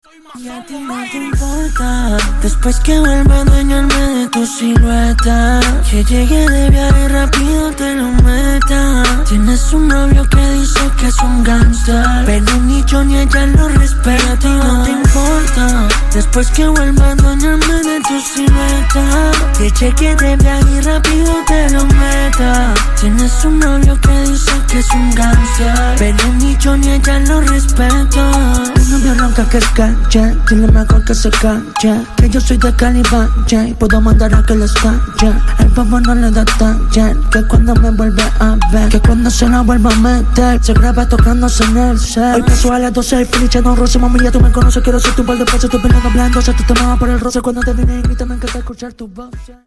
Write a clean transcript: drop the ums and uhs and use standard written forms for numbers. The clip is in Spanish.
Y a ti no te importa, después que vuelva a dañarme de tu silueta, que llegue de viaje rápido te lo meta. Tienes un novio que dice que es un gangster, pero ni yo ni ella lo respeta. Y a ti no te importa, después que vuelva a dañarme de tu silueta, que llegue de viaje rápido te lo meta. Tienes un novio que dice que es un gangster, pero ni yo ni ella lo respeta. Un novio ronca que es calle, dile mejor que se calle, que yo soy de Cali Valle y puedo mandar a que les calle. El bobo no le da taller, que cuando me vuelve a ver, que cuando se la vuelva a meter, se graba tocándose en el set. Hoy paso a las 12, feliz, no roce, mami, ya tú me conoces, quiero ser tu par de pasos, estoy peleando hablando, se te tomaba por el roce, cuando te vine y grítame, me encanta escuchar tu voz.